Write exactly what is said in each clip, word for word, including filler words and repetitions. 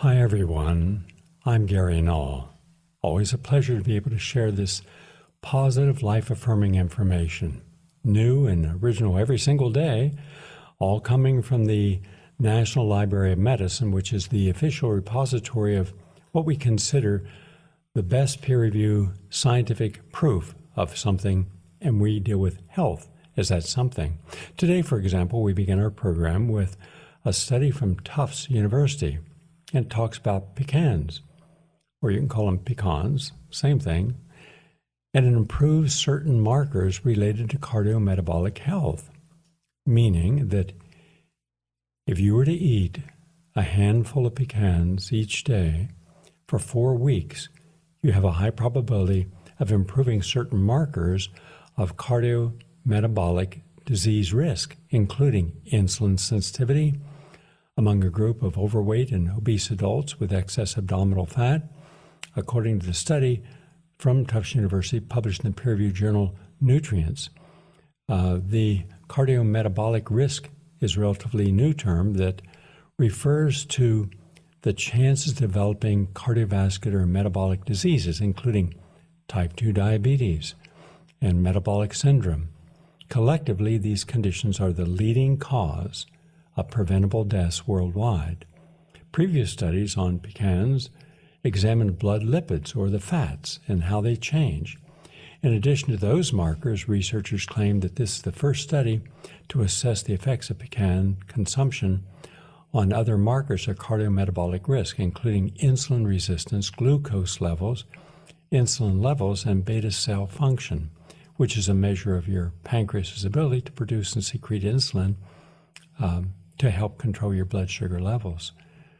Hi everyone, I'm Gary Null. Always a pleasure to be able to share this positive, life-affirming information. New and original every single day, all coming from the National Library of Medicine, which is the official repository of what we consider the best peer-reviewed scientific proof of something, and we deal with health as that something. Today, for example, we begin our program with a study from Tufts University. And talks about pecans, or you can call them pecans, same thing, and it improves certain markers related to cardiometabolic health, meaning that if you were to eat a handful of pecans each day for four weeks, you have a high probability of improving certain markers of cardiometabolic disease risk, including insulin sensitivity, among a group of overweight and obese adults with excess abdominal fat. According to the study from Tufts University, published in the peer-reviewed journal Nutrients, uh, the cardiometabolic risk is a relatively new term that refers to the chances of developing cardiovascular and metabolic diseases, including type two diabetes and metabolic syndrome. Collectively, these conditions are the leading cause of preventable deaths worldwide. Previous studies on pecans examined blood lipids, or the fats, and how they change. In addition to those markers, researchers claim that this is the first study to assess the effects of pecan consumption on other markers of cardiometabolic risk, including insulin resistance, glucose levels, insulin levels, and beta cell function, which is a measure of your pancreas's ability to produce and secrete insulin um, to help control your blood sugar levels.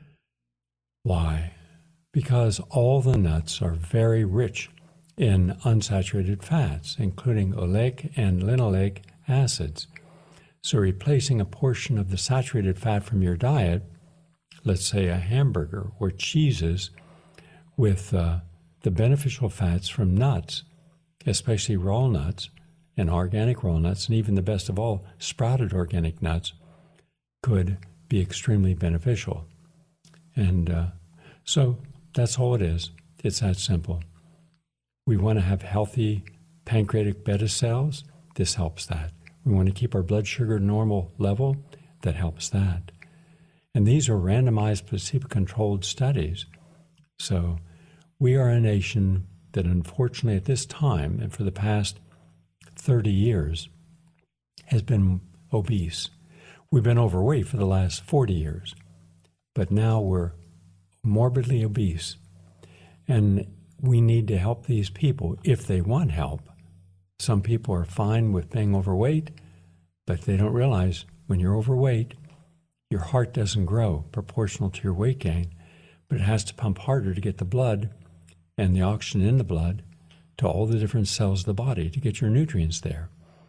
Why? Because all the nuts are very rich in unsaturated fats, including oleic and linoleic acids. So replacing a portion of the saturated fat from your diet, let's say a hamburger or cheeses, with uh, the beneficial fats from nuts, especially raw nuts and organic raw nuts, and even the best of all, sprouted organic nuts, could be extremely beneficial. And uh, so that's all it is. It's that simple. We want to have healthy pancreatic beta cells. This helps that. We want to keep our blood sugar normal level. That helps that. And these are randomized placebo-controlled studies. So we are a nation that unfortunately at this time and for the past thirty years has been obese. We've been overweight for the last forty years, but now we're morbidly obese. And we need to help these people if they want help. Some people are fine with being overweight, but they don't realize when you're overweight, your heart doesn't grow proportional to your weight gain, but it has to pump harder to get the blood and the oxygen in the blood to all the different cells of the body to get your nutrients there.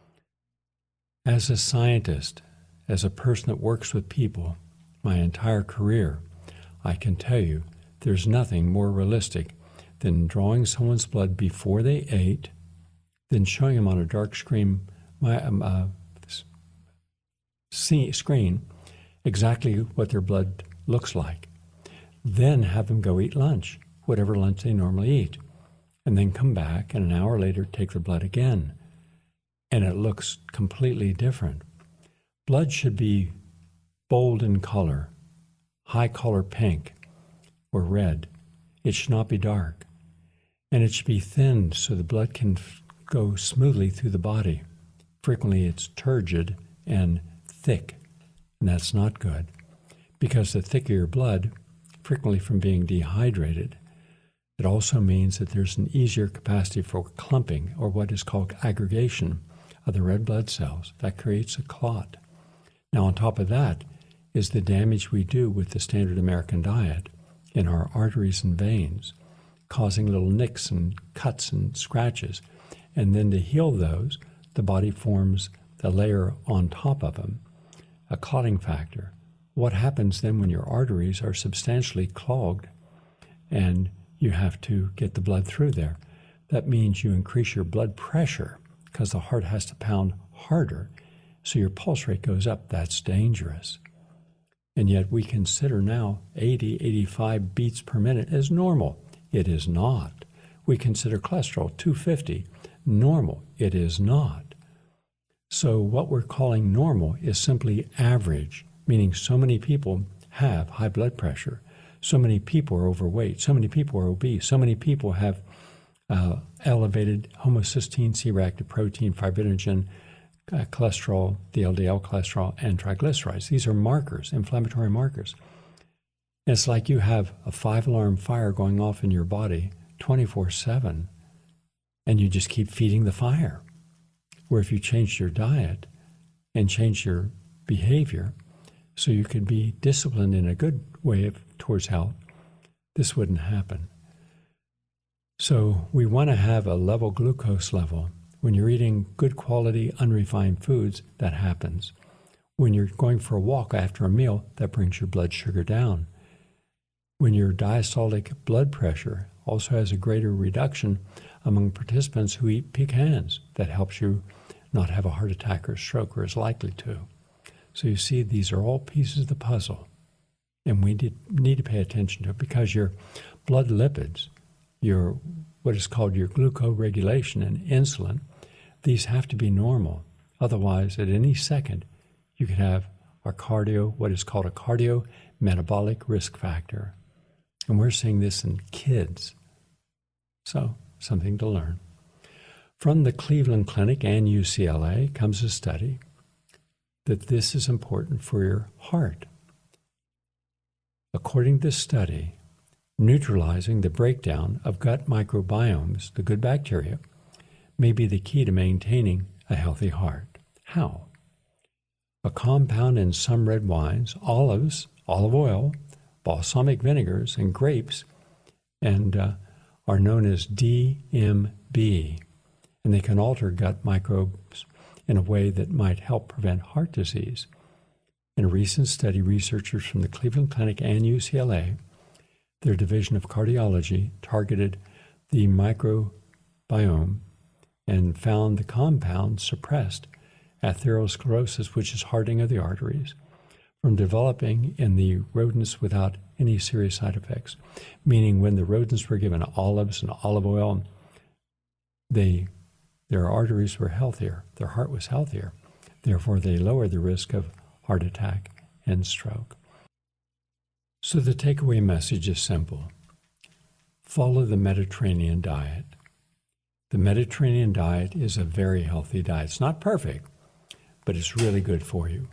As a scientist, as a person that works with people my entire career, I can tell you there's nothing more realistic than drawing someone's blood before they ate, then showing them on a dark screen, my, um, uh, see, screen exactly what their blood looks like. Then have them go eat lunch, whatever lunch they normally eat, and then come back and an hour later take their blood again. And it looks completely different. Blood should be bold in color, high color pink or red. It should not be dark. And it should be thinned so the blood can f- go smoothly through the body. Frequently it's turgid and thick, and that's not good. Because the thicker your blood, frequently from being dehydrated, it also means that there's an easier capacity for clumping, or what is called aggregation, of the red blood cells. That creates a clot. Now, on top of that is the damage we do with the standard American diet in our arteries and veins, causing little nicks and cuts and scratches. And then to heal those, the body forms a layer on top of them, a clotting factor. What happens then when your arteries are substantially clogged and you have to get the blood through there? That means you increase your blood pressure because the heart has to pound harder, so your pulse rate goes up. That's dangerous. And yet we consider now eighty, eighty-five beats per minute as normal. It is not. We consider cholesterol two fifty normal. It is not. So what we're calling normal is simply average, meaning so many people have high blood pressure, so many people are overweight, so many people are obese, so many people have uh, elevated homocysteine, C-reactive protein, fibrinogen, uh, cholesterol, the L D L cholesterol, and triglycerides. These are markers, inflammatory markers. And it's like you have a five-alarm fire going off in your body twenty-four seven, and you just keep feeding the fire. Where if you changed your diet and changed your behavior so you could be disciplined in a good way of, towards health, this wouldn't happen. So we want to have a level glucose level. When you're eating good quality, unrefined foods, that happens. When you're going for a walk after a meal, that brings your blood sugar down. When your diastolic blood pressure also has a greater reduction among participants who eat pecans, that helps you not have a heart attack or stroke, or is likely to. So you see, these are all pieces of the puzzle, and we need, need to pay attention to it, because your blood lipids, your what is called your glucoregulation and insulin, these have to be normal. Otherwise, at any second, you could have a cardio, what is called a cardiometabolic risk factor. And we're seeing this in kids. So, something to learn. From the Cleveland Clinic and U C L A comes a study that this is important for your heart. According to this study, neutralizing the breakdown of gut microbiomes, the good bacteria, may be the key to maintaining a healthy heart. How? A compound in some red wines, olives, olive oil, balsamic vinegars, and grapes, and uh, are known as D M B, and they can alter gut microbes in a way that might help prevent heart disease. In a recent study, researchers from the Cleveland Clinic and U C L A, their division of cardiology, targeted the microbiome and found the compound suppressed atherosclerosis, which is hardening of the arteries, from developing in the rodents without any serious side effects. Meaning when the rodents were given olives and olive oil, they, their arteries were healthier, their heart was healthier. Therefore, they lowered the risk of heart attack and stroke. So the takeaway message is simple. Follow the Mediterranean diet. The Mediterranean diet is a very healthy diet. It's not perfect, but it's really good for you.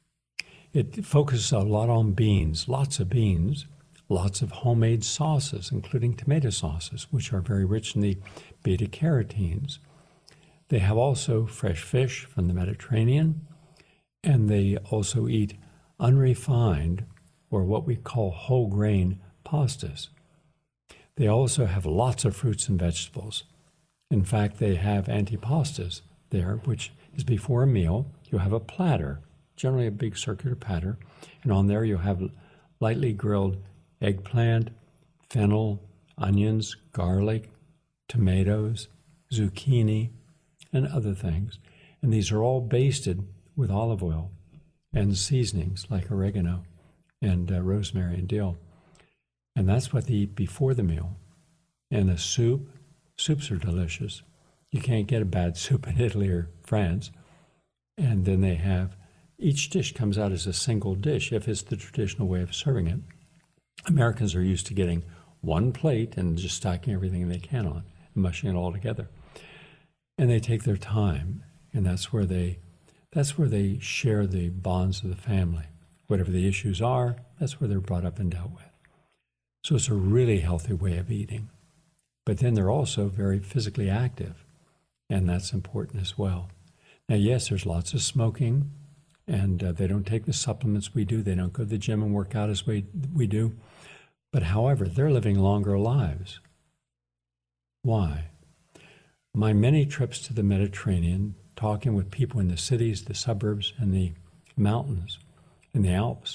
It focuses a lot on beans, lots of beans, lots of homemade sauces, including tomato sauces, which are very rich in the beta-carotenes. They have also fresh fish from the Mediterranean, and they also eat unrefined, or what we call whole grain pastas. They also have lots of fruits and vegetables. In fact, they have antipastas there, which is before a meal. You'll have a platter, generally a big circular platter, and on there you'll have lightly grilled eggplant, fennel, onions, garlic, tomatoes, zucchini, and other things. And these are all basted with olive oil and seasonings like oregano and uh, rosemary and dill. And that's what they eat before the meal. And a soup, soups are delicious. You can't get a bad soup in Italy or France. And then they have, each dish comes out as a single dish if it's the traditional way of serving it. Americans are used to getting one plate and just stacking everything they can on and mushing it all together. And they take their time, and that's where they that's where they share the bonds of the family. Whatever the issues are, that's where they're brought up and dealt with. So it's a really healthy way of eating. But then they're also very physically active, and that's important as well. Now, yes, there's lots of smoking, and uh, they don't take the supplements we do. They don't go to the gym and work out as we, we do. But however, they're living longer lives. Why? My many trips to the Mediterranean, talking with people in the cities, the suburbs, and the mountains, in the Alps,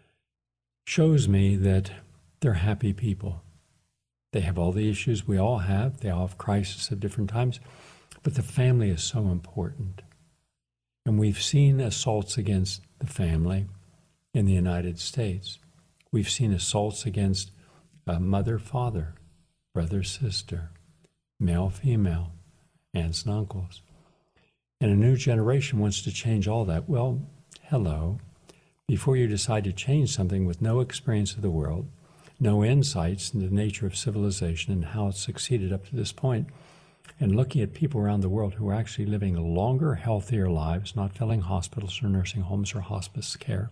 shows me that they're happy people. They have all the issues we all have. They all have crises at different times. But the family is so important. And we've seen assaults against the family in the United States. We've seen assaults against uh, mother, father, brother, sister, male, female, aunts and uncles. And a new generation wants to change all that. Well, hello. Before you decide to change something with no experience of the world, no insights into the nature of civilization and how it's succeeded up to this point, and looking at people around the world who are actually living longer, healthier lives, not filling hospitals or nursing homes or hospice care,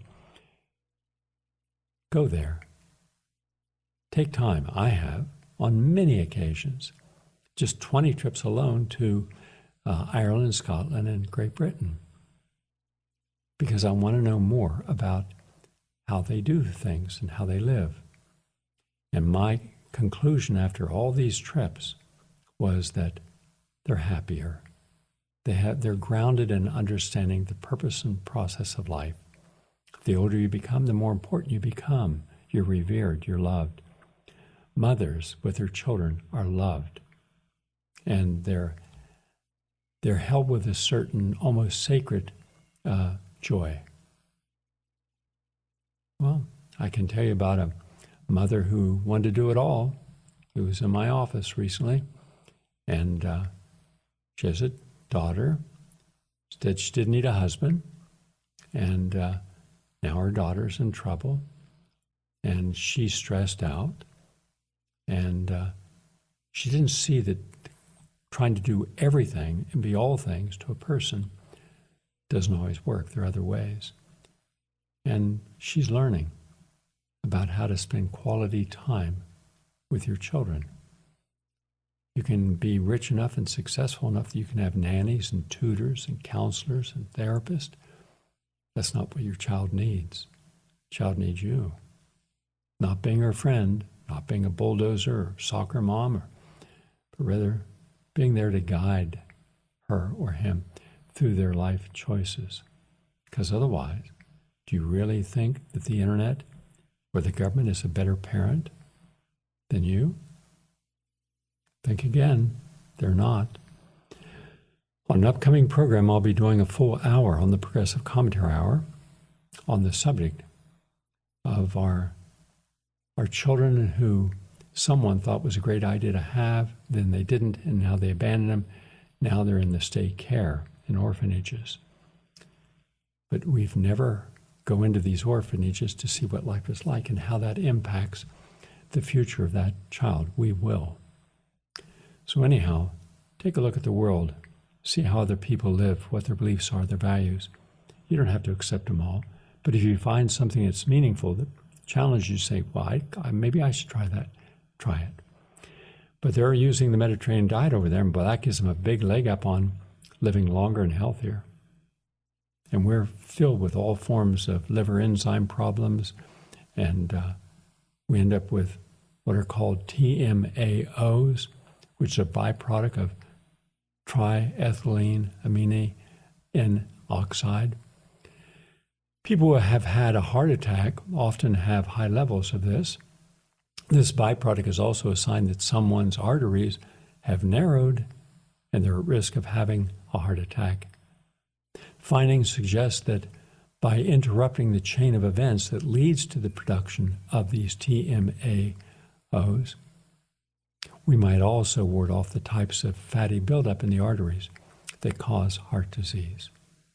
go there. Take time. I have, on many occasions, just twenty trips alone to uh, Ireland, Scotland, and Great Britain, because I want to know more about how they do things and how they live. And my conclusion after all these trips was that they're happier. They have, they're grounded in understanding the purpose and process of life. The older you become, the more important you become. You're revered, you're loved. Mothers with their children are loved. And they're, they're held with a certain, almost sacred uh, joy. Well, I can tell you about a mother who wanted to do it all, who was in my office recently, and uh, she has a daughter, said she didn't need a husband, and uh, now her daughter's in trouble, and she's stressed out, and uh, she didn't see that trying to do everything and be all things to a person doesn't always work. There are other ways. And she's learning about how to spend quality time with your children. You can be rich enough and successful enough that you can have nannies and tutors and counselors and therapists. That's not what your child needs. Child needs you. Not being her friend, not being a bulldozer or soccer mom, or, but rather being there to guide her or him through their life choices. Because otherwise, do you really think that the internet or the government is a better parent than you? Think again. They're not. On an upcoming program, I'll be doing a full hour on the Progressive Commentary Hour on the subject of our, our children who someone thought was a great idea to have, then they didn't, and now they abandoned them. Now they're in the state care in orphanages. But we've never go into these orphanages to see what life is like and how that impacts the future of that child. We will. So anyhow, take a look at the world. See how other people live, what their beliefs are, their values. You don't have to accept them all. But if you find something that's meaningful, that challenges you, say, well, I, I, maybe I should try that. Try it. But they're using the Mediterranean diet over there, and well, that gives them a big leg up on living longer and healthier. And we're filled with all forms of liver enzyme problems, and uh, we end up with what are called T M A Os, which is a byproduct of triethylene amine N oxide. People who have had a heart attack often have high levels of this. This byproduct is also a sign that someone's arteries have narrowed and they're at risk of having a heart attack. Findings suggest that by interrupting the chain of events that leads to the production of these T M A Os, we might also ward off the types of fatty buildup in the arteries that cause heart disease.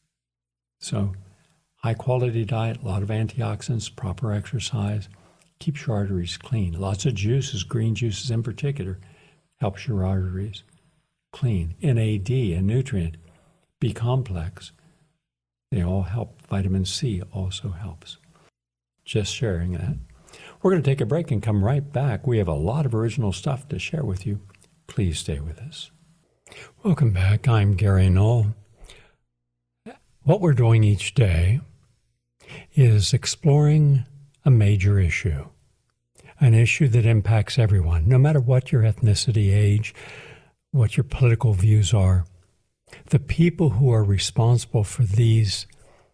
So, high-quality diet, a lot of antioxidants, proper exercise, keeps your arteries clean. Lots of juices, green juices in particular, helps your arteries clean. N A D, a nutrient, B complex, they all help. Vitamin C also helps. Just sharing that. We're going to take a break and come right back. We have a lot of original stuff to share with you. Please stay with us. Welcome back. I'm Gary Null. What we're doing each day is exploring a major issue, an issue that impacts everyone, no matter what your ethnicity, age, what your political views are. The people who are responsible for these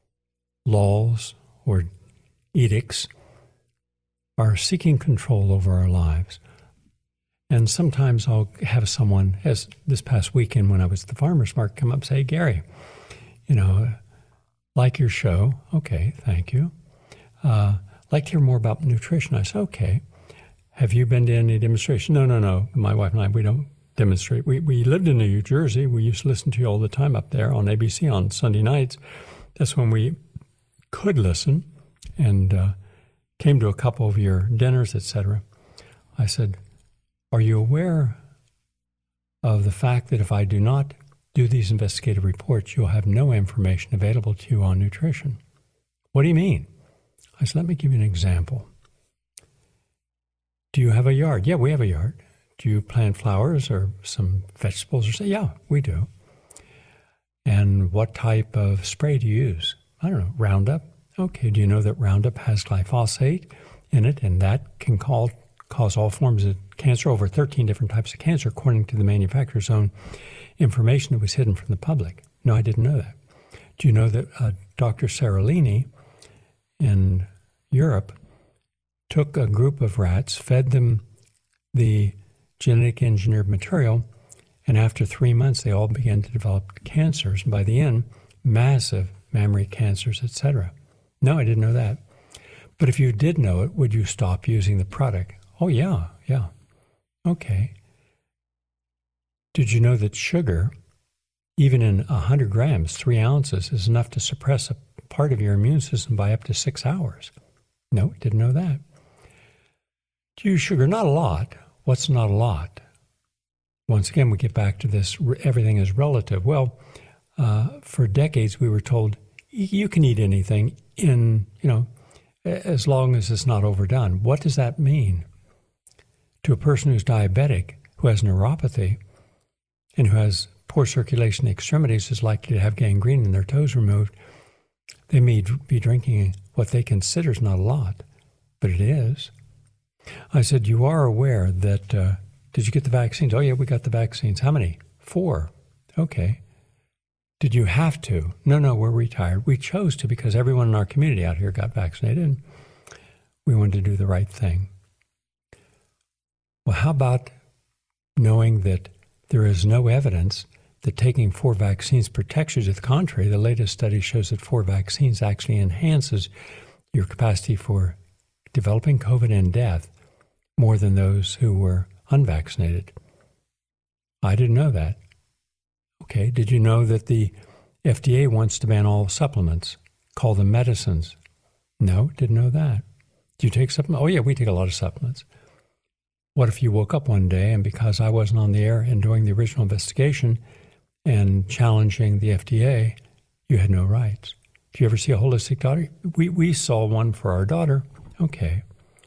laws or edicts are seeking control over our lives. And sometimes I'll have someone, as this past weekend when I was at the farmer's market, come up and say, Gary, you know, like your show. Okay, thank you. uh, I'd like to hear more about nutrition. I said, okay. Have you been to any demonstration? No, no, no. My wife and I, we don't demonstrate. We we lived in New Jersey. We used to listen to you all the time up there on A B C on Sunday nights. That's when we could listen, and uh, came to a couple of your dinners, et cetera. I said, are you aware of the fact that if I do not do these investigative reports, you'll have no information available to you on nutrition? What do you mean? I said, let me give you an example. Do you have a yard? Yeah, we have a yard. Do you plant flowers or some vegetables? Or say, yeah, we do. And what type of spray do you use? I don't know, Roundup. Okay, do you know that Roundup has glyphosate in it, and that can call, cause all forms of cancer, over thirteen different types of cancer, according to the manufacturer's own information that was hidden from the public? No, I didn't know that. Do you know that uh, Doctor Seralini in Europe took a group of rats, fed them the genetic engineered material, and after three months, they all began to develop cancers. And by the end, massive mammary cancers, et cetera. No, I didn't know that. But if you did know it, would you stop using the product? Oh, yeah, yeah. Okay. Did you know that sugar, even in one hundred grams, three ounces, is enough to suppress a part of your immune system by up to six hours? No, didn't know that. Do you use sugar? Not a lot. What's not a lot? Once again, we get back to this, everything is relative. Well, uh, for decades we were told, you can eat anything in, you know, as long as it's not overdone. What does that mean? To a person who's diabetic, who has neuropathy, and who has poor circulation in the extremities, is likely to have gangrene and their toes removed, they may be drinking what they consider is not a lot, but it is. I said, you are aware that, uh, did you get the vaccines? Oh, yeah, we got the vaccines. How many? Four. Okay. Did you have to? No, no, we're retired. We chose to because everyone in our community out here got vaccinated, and we wanted to do the right thing. Well, how about knowing that there is no evidence that taking four vaccines protects you? To the contrary, the latest study shows that four vaccines actually enhances your capacity for developing COVID and death more than those who were unvaccinated. I didn't know that. Okay, did you know that the F D A wants to ban all supplements, call them medicines? No, didn't know that. Do you take supplements? Oh, yeah, we take a lot of supplements. What if you woke up one day and because I wasn't on the air and doing the original investigation and challenging the F D A, you had no rights? Do you ever see a holistic doctor? We, we saw one for our daughter. Okay.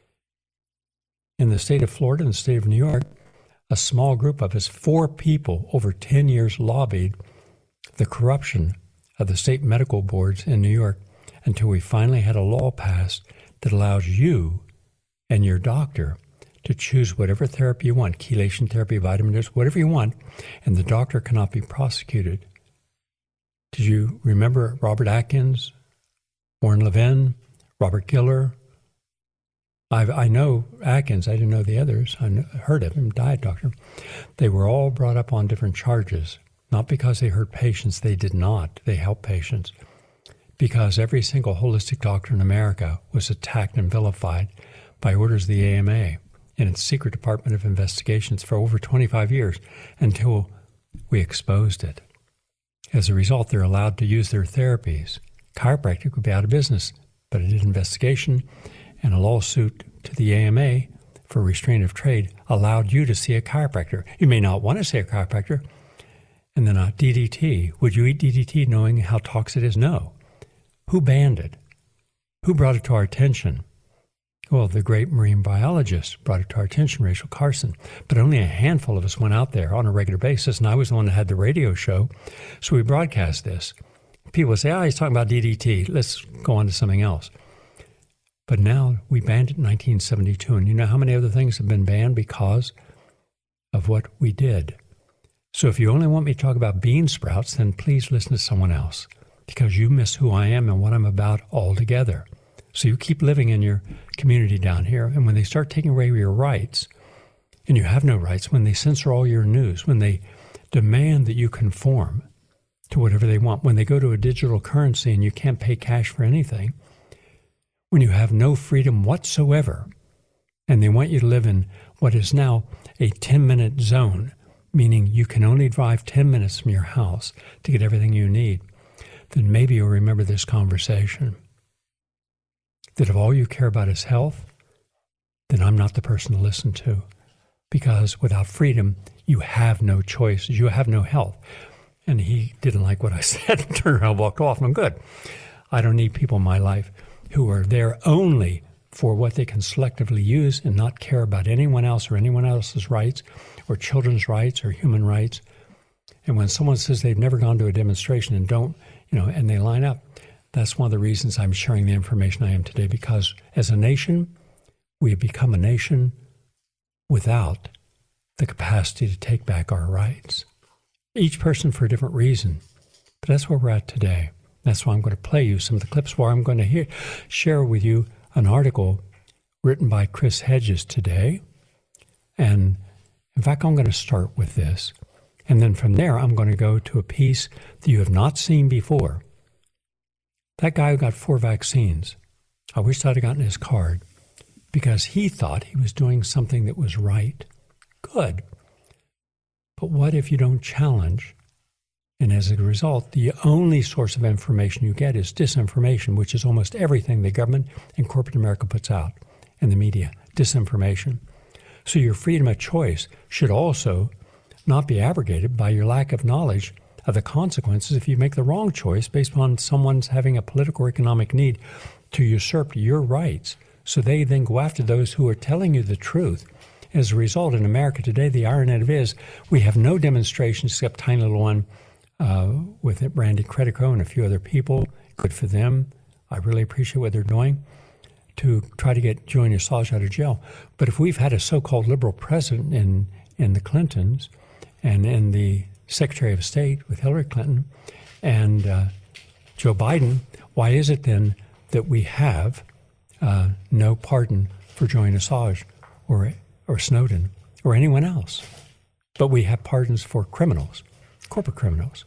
In the state of Florida and the state of New York, a small group of us, four people over ten years, lobbied the corruption of the state medical boards in New York until we finally had a law passed that allows you and your doctor to choose whatever therapy you want, chelation therapy, vitamin dose, whatever you want, and the doctor cannot be prosecuted. Did you remember Robert Atkins, Warren Levin, Robert Giller? I've, I know Atkins. I didn't know the others. I heard of him, diet doctor. They were all brought up on different charges, not because they hurt patients. They did not. They helped patients. Because every single holistic doctor in America was attacked and vilified by orders of the A M A and its secret Department of Investigations for over twenty-five years until we exposed it. As a result, they're allowed to use their therapies. Chiropractic would be out of business, but an investigation and a lawsuit to the A M A for restraint of trade allowed you to see a chiropractor. You may not want to see a chiropractor. And then a D D T. Would you eat D D T knowing how toxic it is? No. Who banned it? Who brought it to our attention? Well, the great marine biologist brought it to our attention, Rachel Carson. But only a handful of us went out there on a regular basis, and I was the one that had the radio show, so we broadcast this. People say, oh, he's talking about D D T. Let's go on to something else. But now we banned it in nineteen seventy-two, and you know how many other things have been banned because of what we did? So if you only want me to talk about bean sprouts, then please listen to someone else, because you miss who I am and what I'm about altogether. So you keep living in your community down here, and when they start taking away your rights, and you have no rights, when they censor all your news, when they demand that you conform to whatever they want, when they go to a digital currency and you can't pay cash for anything, when you have no freedom whatsoever, and they want you to live in what is now a ten-minute zone, meaning you can only drive ten minutes from your house to get everything you need, then maybe you'll remember this conversation. That if all you care about is health, then I'm not the person to listen to. Because without freedom, you have no choices. You have no health. And he didn't like what I said and turned around and walked off. And I'm good. I don't need people in my life who are there only for what they can selectively use and not care about anyone else or anyone else's rights or children's rights or human rights. And when someone says they've never gone to a demonstration and don't, you know, and they line up, that's one of the reasons I'm sharing the information I am today, because as a nation, we have become a nation without the capacity to take back our rights. Each person for a different reason, but that's where we're at today. That's why I'm going to play you some of the clips where I'm going to hear, share with you an article written by Chris Hedges today. And in fact, I'm going to start with this. And then from there, I'm going to go to a piece that you have not seen before. That guy who got four vaccines, I wish I'd have gotten his card because he thought he was doing something that was right. Good. But what if you don't challenge? And as a result, the only source of information you get is disinformation, which is almost everything the government and corporate America puts out in the media, disinformation. So your freedom of choice should also not be abrogated by your lack of knowledge of the consequences if you make the wrong choice based on someone's having a political or economic need to usurp your rights. So they then go after those who are telling you the truth. As a result, in America today, the irony of it is we have no demonstrations except a tiny little one uh, with it, Randy Credico and a few other people. Good for them. I really appreciate what they're doing to try to get Julian Assange out of jail. But if we've had a so-called liberal president in, in the Clintons and in the Secretary of State with Hillary Clinton and uh, Joe Biden, why is it then that we have uh, no pardon for Julian Assange or or Snowden or anyone else? But we have pardons for criminals, corporate criminals.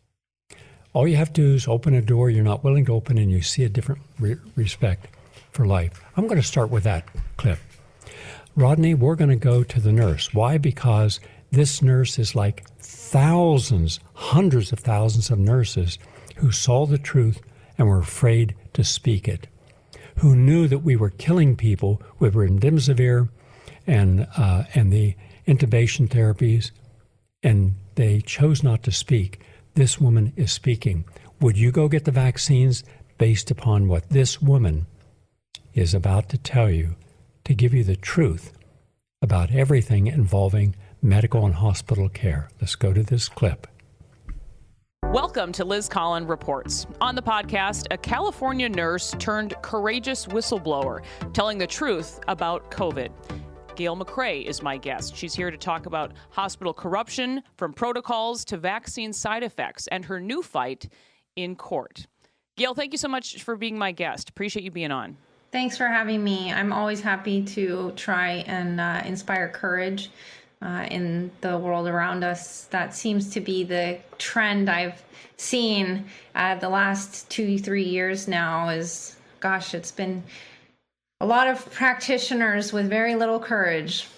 All you have to do is open a door you're not willing to open and you see a different re- respect for life. I'm going to start with that clip. Rodney, we're going to go to the nurse. Why? Because this nurse is like thousands, hundreds of thousands of nurses who saw the truth and were afraid to speak it, who knew that we were killing people with remdesivir and uh, and the intubation therapies, and they chose not to speak. This woman is speaking. Would you go get the vaccines based upon what this woman is about to tell you, to give you the truth about everything involving medical and hospital care? Let's go to this clip. Welcome to Liz Collin Reports. On the podcast, a California nurse turned courageous whistleblower, telling the truth about COVID. Gail McCrae is my guest. She's here to talk about hospital corruption, from protocols to vaccine side effects, and her new fight in court. Gail, thank you so much for being my guest. Appreciate you being on. Thanks for having me. I'm always happy to try and uh, inspire courage uh, in the world around us. That seems to be the trend I've seen uh, the last two, three years now is, gosh, it's been a lot of practitioners with very little courage.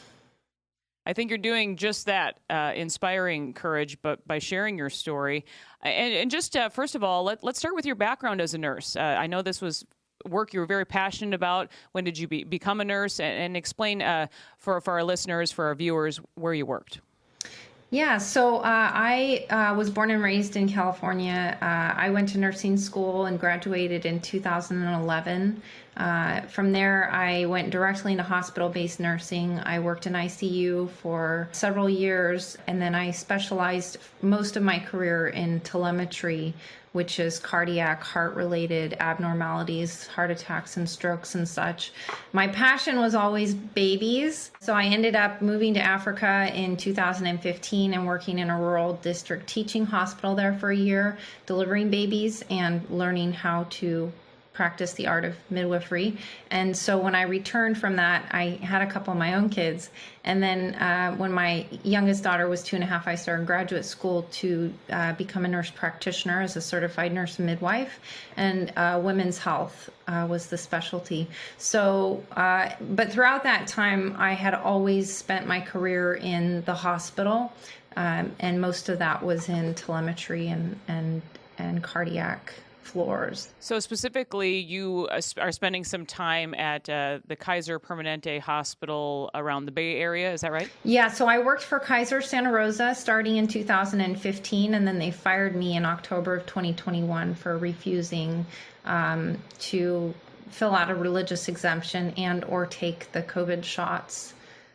I think you're doing just that, uh, inspiring courage, but by sharing your story. And, and just uh, first of all, let, let's start with your background as a nurse. Uh, I know this was work you were very passionate about. When did you be, become a nurse? And, and explain uh, for, for our listeners, for our viewers, where you worked. Yeah, so uh, I uh, was born and raised in California. Uh, I went to nursing school and graduated in two thousand eleven. Uh, from there, I went directly into hospital-based nursing. I worked in I C U for several years, and then I specialized most of my career in telemetry, which is cardiac, heart-related abnormalities, heart attacks and strokes and such. My passion was always babies, so I ended up moving to Africa in two thousand fifteen and working in a rural district teaching hospital there for a year, delivering babies and learning how to practice the art of midwifery. And so when I returned from that, I had a couple of my own kids. And then uh, when my youngest daughter was two and a half, I started graduate school to uh, become a nurse practitioner as a certified nurse midwife, and uh, women's health uh, was the specialty. So, uh, but throughout that time, I had always spent my career in the hospital, um, and most of that was in telemetry and and and cardiac floors. So specifically, you are spending some time at uh, the Kaiser Permanente Hospital around the Bay Area. Is that right? Yeah. So I worked for Kaiser Santa Rosa starting in two thousand fifteen, and then they fired me in October of twenty twenty-one for refusing um, to fill out a religious exemption and or take the COVID shots.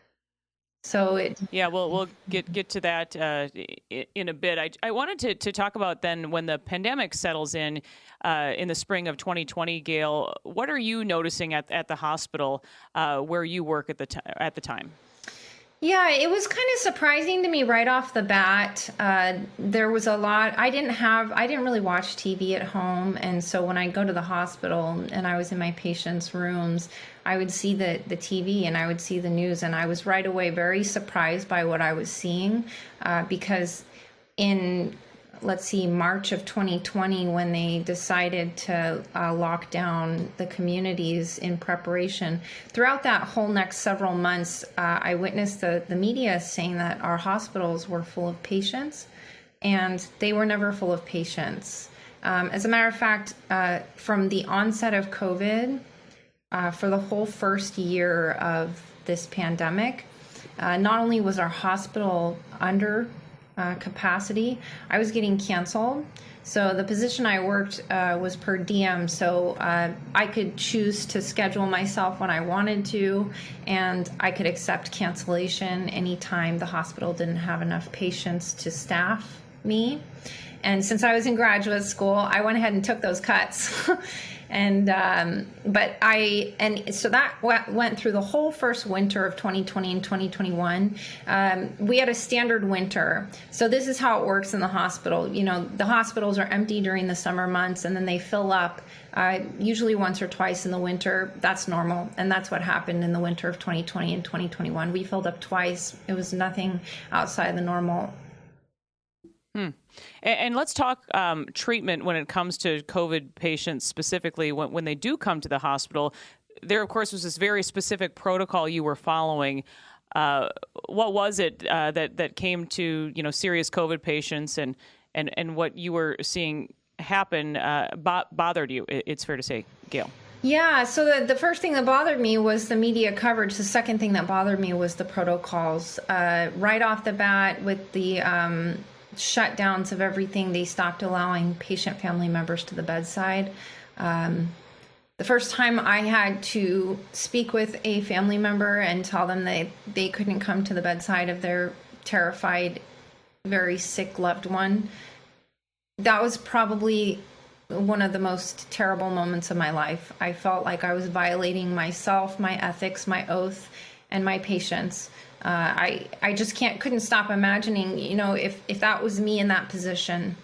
So it, yeah, well, we'll get get to that uh, in a bit. I, I wanted to, to talk about then when the pandemic settles in uh, in the spring of twenty twenty. Gail, what are you noticing at at the hospital uh, where you work at the t- at the time? Yeah, it was kind of surprising to me right off the bat. Uh, there was a lot. I didn't have, I didn't really watch T V at home. And so when I go to the hospital and I was in my patients' rooms, I would see the, the T V and I would see the news. And I was right away very surprised by what I was seeing uh, because in, let's see, March of twenty twenty, when they decided to uh, lock down the communities in preparation, throughout that whole next several months, uh, I witnessed the, the media saying that our hospitals were full of patients, and they were never full of patients. Um, as a matter of fact, uh, from the onset of COVID, uh, for the whole first year of this pandemic, uh, not only was our hospital under Uh, capacity, I was getting canceled. So the position I worked uh, was per diem, so uh, I could choose to schedule myself when I wanted to, and I could accept cancellation anytime the hospital didn't have enough patients to staff me. And since I was in graduate school, I went ahead and took those cuts. And, um, but I, and so that went through the whole first winter of twenty twenty and twenty twenty-one. Um, we had a standard winter. So this is how it works in the hospital. You know, the hospitals are empty during the summer months and then they fill up, uh, usually once or twice in the winter. That's normal. And that's what happened in the winter of twenty twenty and twenty twenty-one. We filled up twice. It was nothing outside the normal. Hmm. And, and let's talk um, treatment when it comes to COVID patients specifically. When, when they do come to the hospital, there, of course, was this very specific protocol you were following. Uh, what was it uh, that that came to you know serious COVID patients, and and, and what you were seeing happen uh, bo- bothered you? It's fair to say, Gail. Yeah, so the, the first thing that bothered me was the media coverage. The second thing that bothered me was the protocols. Uh, right off the bat with the um, shutdowns of everything, they stopped allowing patient family members to the bedside. Um, the first time I had to speak with a family member and tell them that they couldn't come to the bedside of their terrified, very sick loved one, that was probably one of the most terrible moments of my life. I felt like I was violating myself, my ethics, my oath, and my patients. Uh, I I just can't couldn't stop imagining, you know, if, if that was me in that position.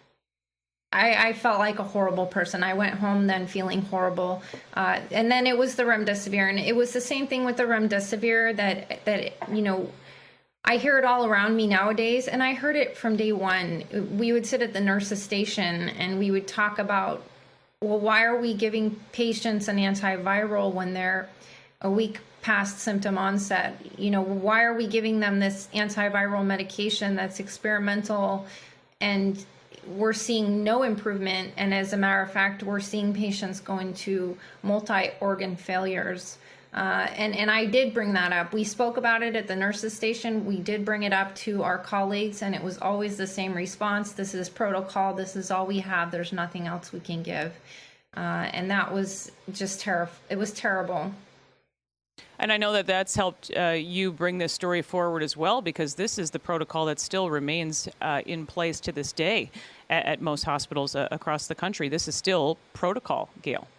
I, I felt like a horrible person. I went home then feeling horrible. Uh, and then it was the remdesivir. And it was the same thing with the remdesivir that, that you know, I hear it all around me nowadays. And I heard it from day one. We would sit at the nurse's station and we would talk about, well, why are we giving patients an antiviral when they're a week past symptom onset? You know, why are we giving them this antiviral medication that's experimental and we're seeing no improvement? And as a matter of fact, we're seeing patients going to multi-organ failures. Uh, and, and I did bring that up. We spoke about it at the nurses station. We did bring it up to our colleagues, and it was always the same response. This is protocol. This is all we have. There's nothing else we can give. Uh, and that was just terrible. It was terrible. And I know that that's helped uh, you bring this story forward as well, because this is the protocol that still remains uh, in place to this day at, at most hospitals uh, across the country. This is still protocol, Gail.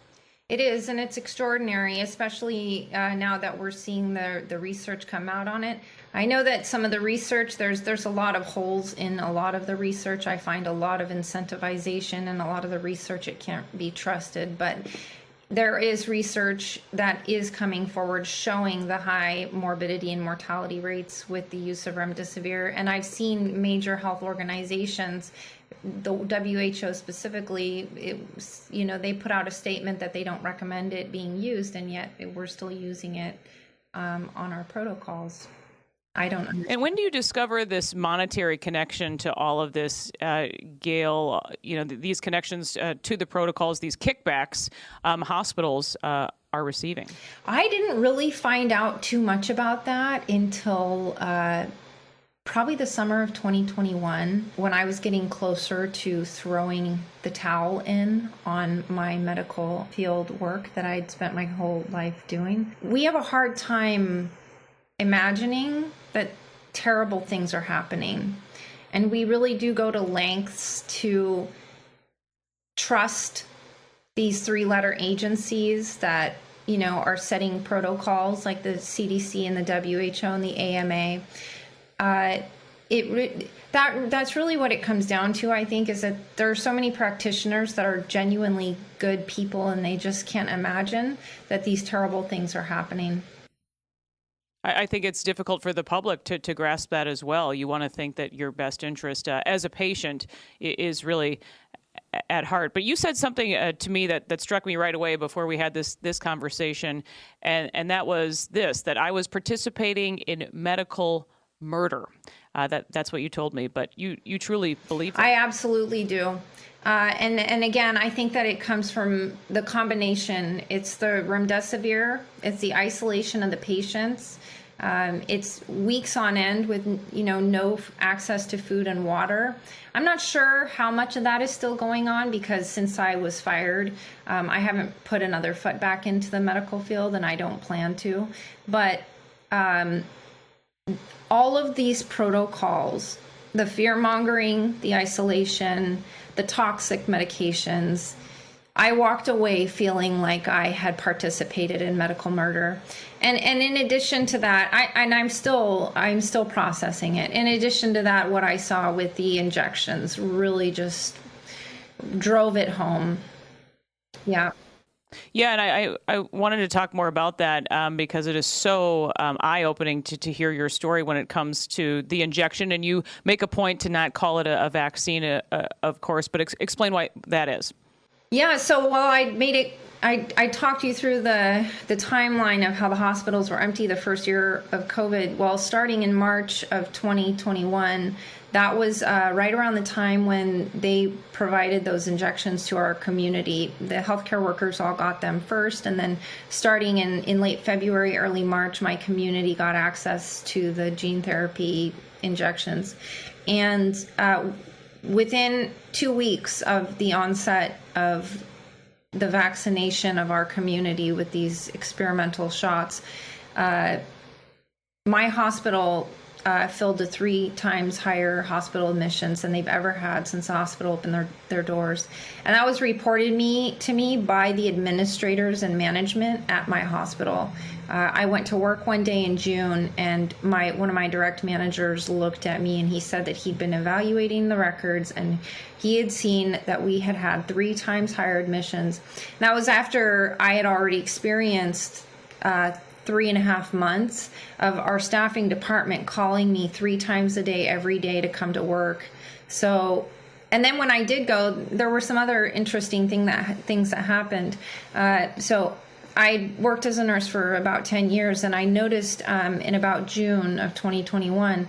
It is, and it's extraordinary, especially uh, now that we're seeing the the research come out on it. I know that some of the research, there's there's a lot of holes in a lot of the research. I find a lot of incentivization, and a lot of the research, it can't be trusted. But there is research that is coming forward showing the high morbidity and mortality rates with the use of remdesivir. And I've seen major health organizations, the W H O specifically, it, you know, they put out a statement that they don't recommend it being used, and yet we're still using it um, on our protocols. I don't understand. And when do you discover this monetary connection to all of this, uh, Gail? You know, th- these connections uh, to the protocols, these kickbacks um, hospitals uh, are receiving? I didn't really find out too much about that until uh, probably the summer of twenty twenty-one, when I was getting closer to throwing the towel in on my medical field work that I'd spent my whole life doing. We have a hard time imagining that terrible things are happening. And we really do go to lengths to trust these three-letter agencies that, you know, are setting protocols like the C D C and the W H O and the A M A. Uh, it re- that that's really what it comes down to, I think, is that there are so many practitioners that are genuinely good people, and they just can't imagine that these terrible things are happening. I think it's difficult for the public to, to grasp that as well. You want to think that your best interest uh, as a patient is really at heart. But you said something uh, to me that, that struck me right away before we had this this conversation, and, and that was this, that I was participating in medical murder. Uh, that that's what you told me, but you, you truly believe that? I absolutely do. Uh, and, and again, I think that it comes from the combination. It's the remdesivir, it's the isolation of the patients. Um, it's weeks on end with, you know, no access to food and water. I'm not sure how much of that is still going on, because since I was fired, um, I haven't put another foot back into the medical field, and I don't plan to. But um, all of these protocols, the fear-mongering, the isolation, the toxic medications, I walked away feeling like I had participated in medical murder. And and in addition to that, I and I'm still I'm still processing it. In addition to that, what I saw with the injections really just drove it home. Yeah. Yeah, and I, I, I wanted to talk more about that um, because it is so um, eye-opening to, to hear your story when it comes to the injection. And you make a point to not call it a, a vaccine, uh, uh, of course, but ex- explain why that is. Yeah, so while I made it, I, I talked you through the, the timeline of how the hospitals were empty the first year of COVID. Well, starting in March of twenty twenty-one, that was uh, right around the time when they provided those injections to our community. The healthcare workers all got them first, and then starting in, in late February, early March, my community got access to the gene therapy injections. And uh, within two weeks of the onset of the vaccination of our community with these experimental shots, uh, my hospital uh, filled to three times higher hospital admissions than they've ever had since the hospital opened their, their doors. And that was reported me to me by the administrators and management at my hospital. Uh, I went to work one day in June, and my one of my direct managers looked at me, and he said that he'd been evaluating the records, and he had seen that we had had three times higher admissions. And that was after I had already experienced uh, three and a half months of our staffing department calling me three times a day, every day, to come to work. So, and then when I did go, there were some other interesting thing that things that happened. Uh, so. I worked as a nurse for about ten years, and I noticed um, in about June of twenty twenty-one,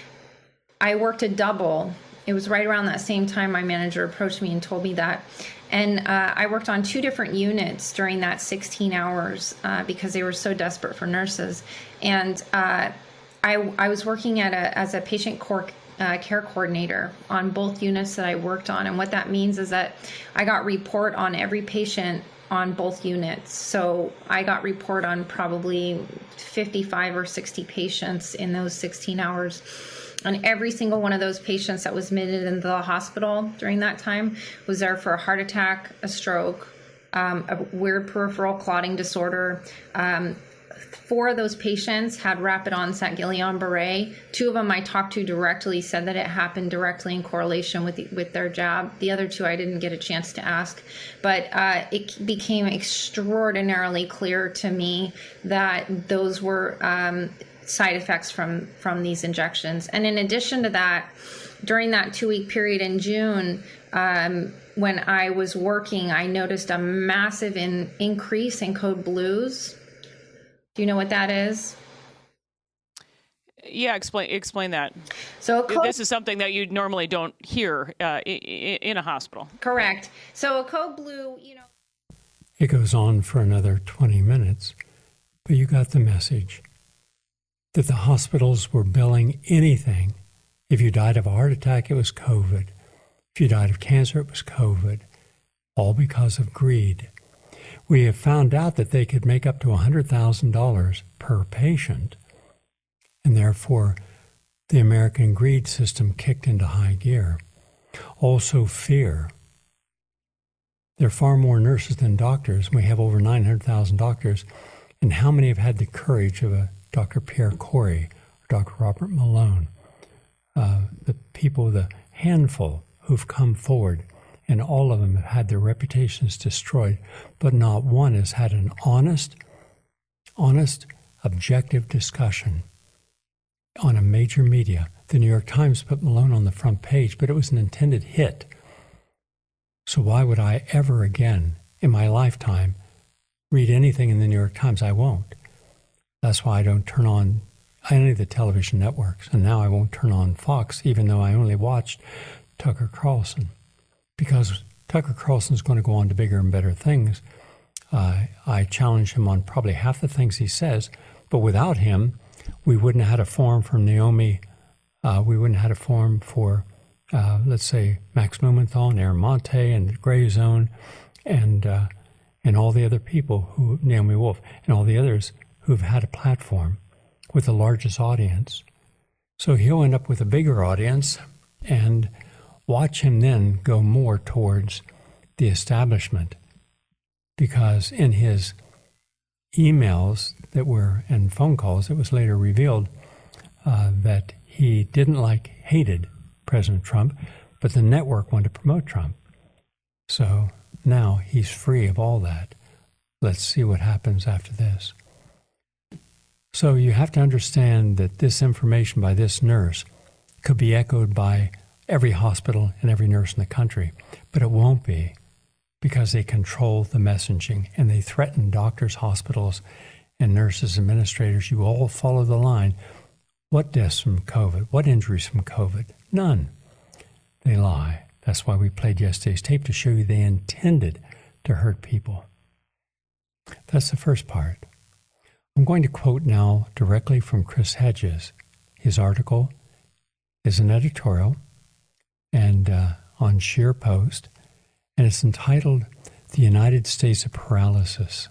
I worked a double. It was right around that same time my manager approached me and told me that. And uh, I worked on two different units during that sixteen hours uh, because they were so desperate for nurses. And uh, I, I was working at a, as a patient core Uh, care coordinator on both units that I worked on. And what that means is that I got report on every patient on both units. So I got report on probably fifty-five or sixty patients in those sixteen hours. And every single one of those patients that was admitted into the hospital during that time was there for a heart attack, a stroke, um, a weird peripheral clotting disorder. Um, Four of those patients had rapid onset Guillain-Barré. Two of them I talked to directly said that it happened directly in correlation with the, with their jab. The other two I didn't get a chance to ask, but uh, it became extraordinarily clear to me that those were um, side effects from from these injections. And in addition to that, during that two-week period in June, um, when I was working, I noticed a massive in, increase in code blues. Do you know what that is? Yeah, explain explain that. So code, this is something that you normally don't hear uh, in a hospital. Correct. So a code blue, you know. It goes on for another twenty minutes, but you got the message that the hospitals were billing anything. If you died of a heart attack, it was COVID. If you died of cancer, it was COVID, all because of greed. We have found out that they could make up to one hundred thousand dollars per patient, and therefore the American greed system kicked into high gear. Also fear. There are far more nurses than doctors. We have over nine hundred thousand doctors, and how many have had the courage of a Doctor Pierre Corey or Doctor Robert Malone? Uh, the people, the handful who've come forward, and all of them have had their reputations destroyed, but not one has had an honest, honest, objective discussion on a major media. The New York Times put Malone on the front page, but it was an intended hit. So why would I ever again, in my lifetime, read anything in the New York Times? I won't. That's why I don't turn on any of the television networks, and now I won't turn on Fox, even though I only watched Tucker Carlson. Because Tucker Carlson's going to go on to bigger and better things. Uh, I challenge him on probably half the things he says, but without him, we wouldn't have had a forum for Naomi. Uh, we wouldn't have had a forum for, uh, let's say, Max Blumenthal and Aaron Monte and Gray Zone and uh, and all the other people, who Naomi Wolf, and all the others who've had a platform with the largest audience. So he'll end up with a bigger audience, and watch him then go more towards the establishment, because in his emails that were, and phone calls, it was later revealed uh, that he didn't like, hated President Trump, but the network wanted to promote Trump. So now he's free of all that. Let's see what happens after this. So you have to understand that this information by this nurse could be echoed by every hospital and every nurse in the country, but it won't be, because they control the messaging and they threaten doctors, hospitals, and nurses, administrators. You all follow the line. What deaths from COVID? What injuries from COVID? None. They lie. That's why we played yesterday's tape, to show you they intended to hurt people. That's the first part. I'm going to quote now directly from Chris Hedges. His article is an editorial and uh, on Sheer Post, and it's entitled "The United States of Paralysis."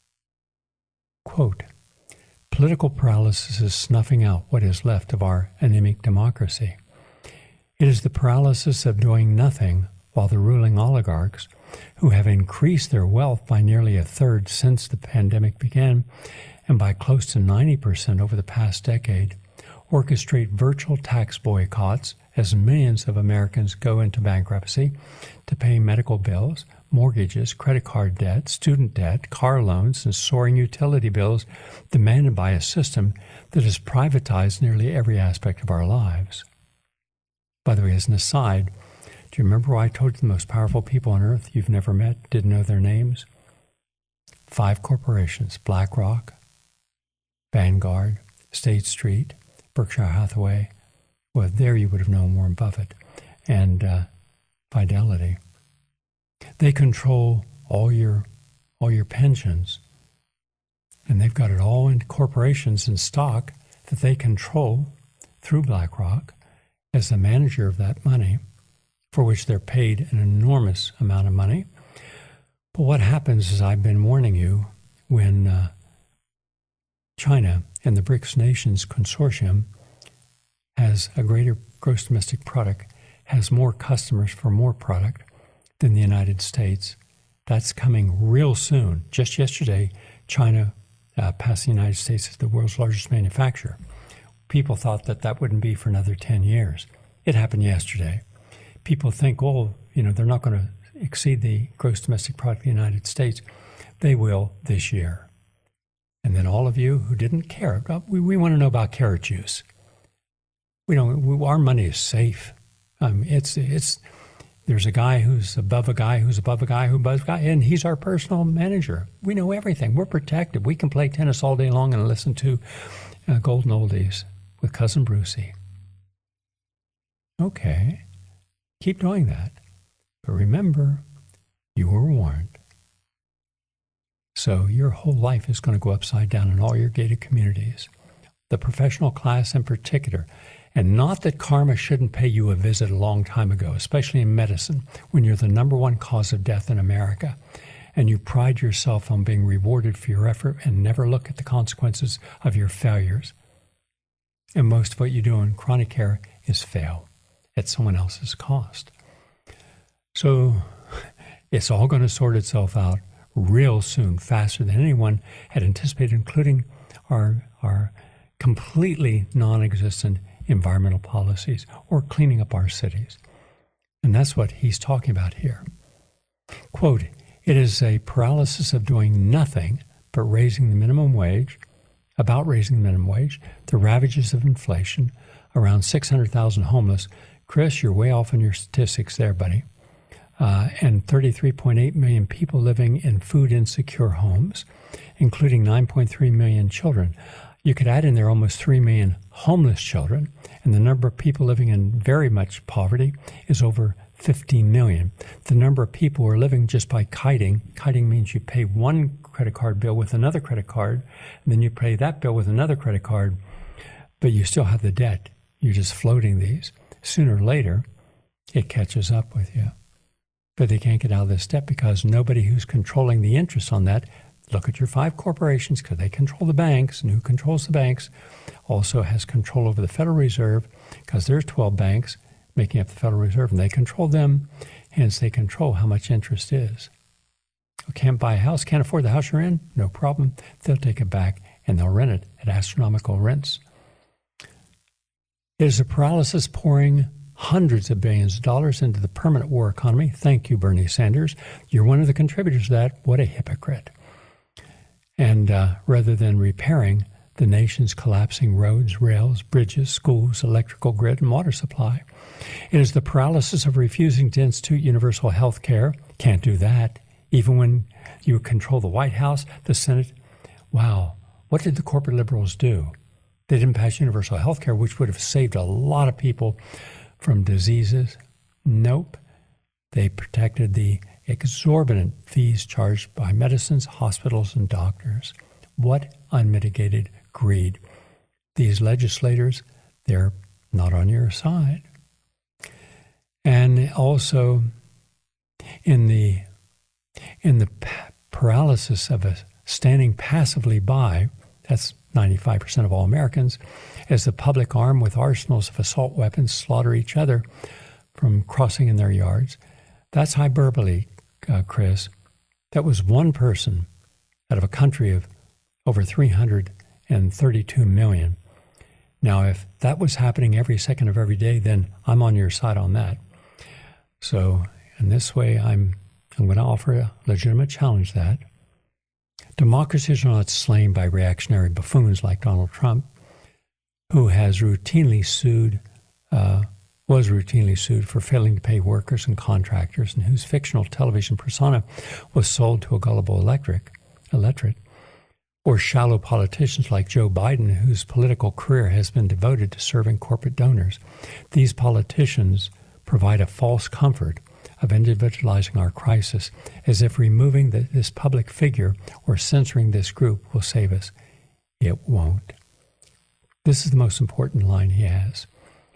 Quote, "Political paralysis is snuffing out what is left of our anemic democracy. It is the paralysis of doing nothing while the ruling oligarchs, who have increased their wealth by nearly a third since the pandemic began, and by close to ninety percent over the past decade, orchestrate virtual tax boycotts as millions of Americans go into bankruptcy to pay medical bills, mortgages, credit card debt, student debt, car loans, and soaring utility bills demanded by a system that has privatized nearly every aspect of our lives." By the way, as an aside, do you remember why I told you the most powerful people on earth you've never met, didn't know their names? Five corporations: BlackRock, Vanguard, State Street, Berkshire Hathaway. Well, there you would have known Warren Buffett, and uh, Fidelity. They control all your all your pensions, and they've got it all in corporations and stock that they control through BlackRock as the manager of that money, for which they're paid an enormous amount of money. But what happens is, I've been warning you, when uh, China and the BRICS Nations Consortium has a greater gross domestic product, has more customers for more product than the United States, That's coming real soon. Just yesterday, China uh, passed the United States as the world's largest manufacturer. People thought that that wouldn't be for another ten years. It happened yesterday. People think, oh, you know, they're not going to exceed the gross domestic product of the United States. They will this year. And then all of you who didn't care, we, we want to know about carrot juice. We don't. We, our money is safe. Um, it's it's. There's a guy who's above a guy who's above a guy who's above a guy, and he's our personal manager. We know everything. We're protected. We can play tennis all day long and listen to uh, Golden Oldies with Cousin Brucey. Okay, keep doing that. But remember, you were warned. So your whole life is going to go upside down in all your gated communities. The professional class in particular. And not that karma shouldn't pay you a visit a long time ago, especially in medicine, when you're the number one cause of death in America. And you pride yourself on being rewarded for your effort and never look at the consequences of your failures. And most of what you do in chronic care is fail at someone else's cost. So it's all going to sort itself out real soon, faster than anyone had anticipated, including our, our completely non-existent environmental policies or cleaning up our cities. And that's what he's talking about here. Quote, it is a paralysis of doing nothing but raising the minimum wage, about raising the minimum wage, the ravages of inflation, around six hundred thousand homeless. Chris, you're way off on your statistics there, buddy. Uh, and thirty-three point eight million people living in food-insecure homes, including nine point three million children. You could add in there almost three million homeless children, and the number of people living in very much poverty is over fifteen million. The number of people who are living just by kiting, kiting means you pay one credit card bill with another credit card, and then you pay that bill with another credit card, but you still have the debt. You're just floating these. Sooner or later, it catches up with you. But they can't get out of this debt because nobody who's controlling the interest on that. Look at your five corporations because they control the banks, and who controls the banks also has control over the Federal Reserve because there's twelve banks making up the Federal Reserve, and they control them, hence they control how much interest is. You can't buy a house, can't afford the house you're in? No problem. They'll take it back, and they'll rent it at astronomical rents. It is a paralysis pouring hundreds of billions of dollars into the permanent war economy. Thank you, Bernie Sanders. You're one of the contributors to that. What a hypocrite. And uh, rather than repairing the nation's collapsing roads, rails, bridges, schools, electrical grid, and water supply. It is the paralysis of refusing to institute universal health care. Can't do that. Even when you control the White House, the Senate. Wow, what did the corporate liberals do? They didn't pass universal health care, which would have saved a lot of people from diseases. Nope. They protected the exorbitant fees charged by medicines, hospitals, and doctors. What unmitigated greed. These legislators, they're not on your side. And also, in the in the paralysis of a standing passively by, that's ninety-five percent of all Americans, as the public arm with arsenals of assault weapons slaughter each other from crossing in their yards. That's hyperbole, uh, Chris. That was one person out of a country of over three hundred thirty-two million. Now, if that was happening every second of every day, then I'm on your side on that. So, in this way, I'm I'm going to offer a legitimate challenge to that. Democracies are not slain by reactionary buffoons like Donald Trump, who has routinely sued, uh, was routinely sued for failing to pay workers and contractors, and whose fictional television persona was sold to a gullible electric, electorate, or shallow politicians like Joe Biden, whose political career has been devoted to serving corporate donors. These politicians provide a false comfort of individualizing our crisis, as if removing the, this public figure or censoring this group will save us. It won't. This is the most important line he has.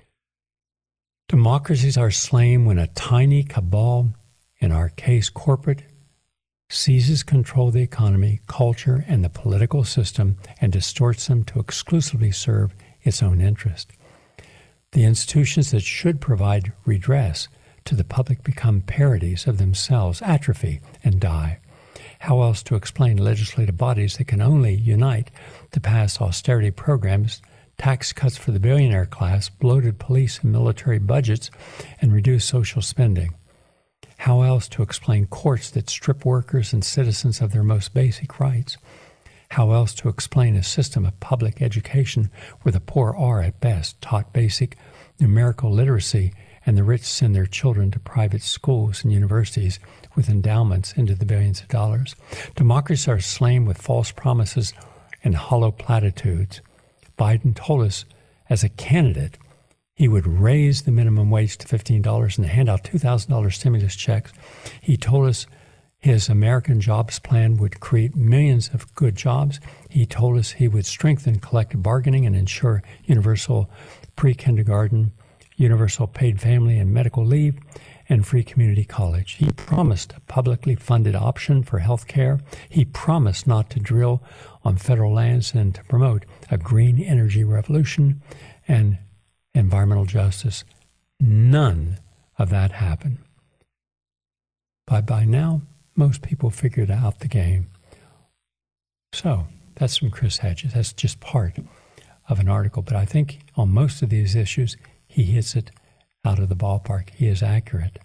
Democracies are slain when a tiny cabal, in our case corporate, seizes control of the economy, culture, and the political system and distorts them to exclusively serve its own interest. The institutions that should provide redress to the public become parodies of themselves, atrophy, and die? How else to explain legislative bodies that can only unite to pass austerity programs, tax cuts for the billionaire class, bloated police and military budgets, and reduced social spending? How else to explain courts that strip workers and citizens of their most basic rights? How else to explain a system of public education where the poor are, at best, taught basic numerical literacy and the rich send their children to private schools and universities with endowments into the billions of dollars? Democracies are slain with false promises and hollow platitudes. Biden told us as a candidate he would raise the minimum wage to fifteen dollars and hand out two thousand dollars stimulus checks. He told us his American Jobs Plan would create millions of good jobs. He told us he would strengthen collective bargaining and ensure universal pre-kindergarten, universal paid family and medical leave, and free community college. He promised a publicly funded option for health care. He promised not to drill on federal lands and to promote a green energy revolution and environmental justice. None of that happened. But by now, most people figured out the game. So that's from Chris Hedges. That's just part of an article. But I think on most of these issues, he hits it out of the ballpark. He is accurate.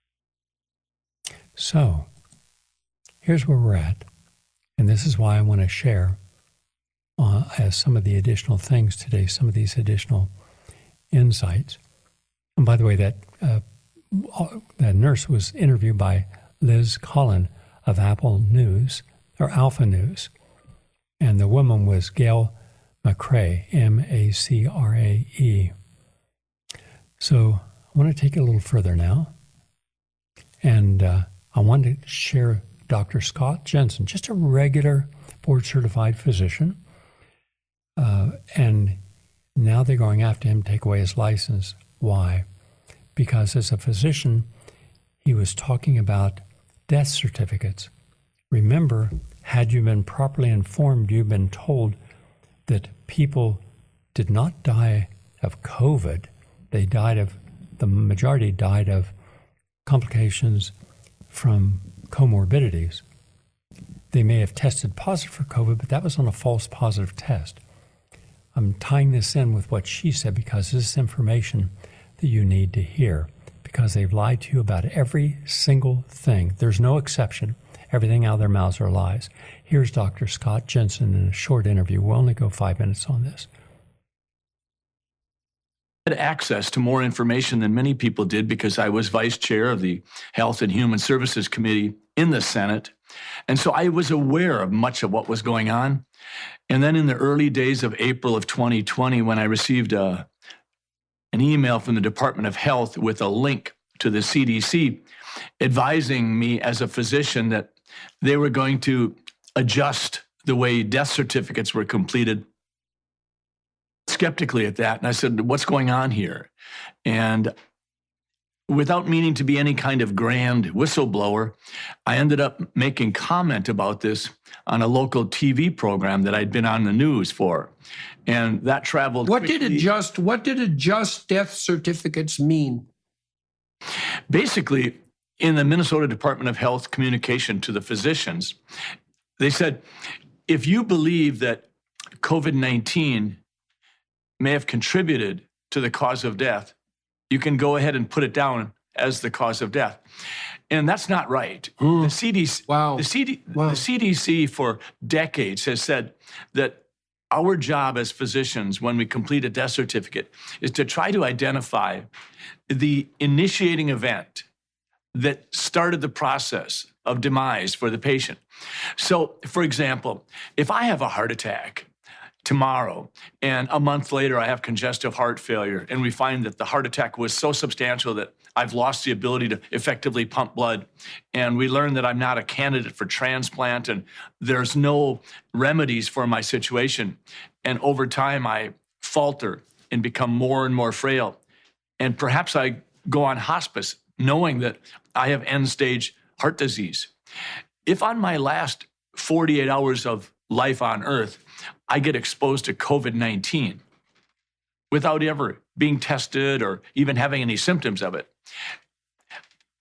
So here's where we're at. And this is why I want to share uh, as some of the additional things today, some of these additional insights. And by the way, that, uh, that nurse was interviewed by Liz Collin of Apple News, or Alpha News. And the woman was Gail McCrae, M A C R A E. So I want to take it a little further now. And uh, I want to share Doctor Scott Jensen, just a regular board-certified physician. Uh, and now they're going after him to take away his license. Why? Because as a physician, he was talking about death certificates. Remember, had you been properly informed, you've been told that people did not die of COVID. They died of, the majority died of complications from comorbidities. They may have tested positive for COVID, but that was on a false positive test. I'm tying this in with what she said because this is information that you need to hear, because they've lied to you about every single thing. There's no exception. Everything out of their mouths are lies. Here's Doctor Scott Jensen in a short interview. We'll only go five minutes on this. I had access to more information than many people did because I was vice chair of the Health and Human Services Committee in the Senate. And so I was aware of much of what was going on. And then in the early days of April of twenty twenty, when I received a an email from the Department of Health with a link to the C D C advising me as a physician that they were going to adjust the way death certificates were completed, skeptically at that. And I said, what's going on here? And without meaning to be any kind of grand whistleblower, I ended up making comment about this on a local T V program that I'd been on the news for. And that traveled What quickly. did adjust, what did adjust death certificates mean? Basically, in the Minnesota Department of Health communication to the physicians, they said, if you believe that COVID nineteen may have contributed to the cause of death, you can go ahead and put it down as the cause of death. And that's not right. Mm. The C D C, wow. the, C D, wow. the C D C for decades has said that our job as physicians when we complete a death certificate is to try to identify the initiating event that started the process of demise for the patient. So, for example, if I have a heart attack tomorrow and a month later I have congestive heart failure and we find that the heart attack was so substantial that I've lost the ability to effectively pump blood, and we learn that I'm not a candidate for transplant and there's no remedies for my situation, and over time I falter and become more and more frail, and perhaps I go on hospice knowing that I have end-stage heart disease. If on my last forty-eight hours of life on Earth, I get exposed to COVID nineteen without ever being tested or even having any symptoms of it,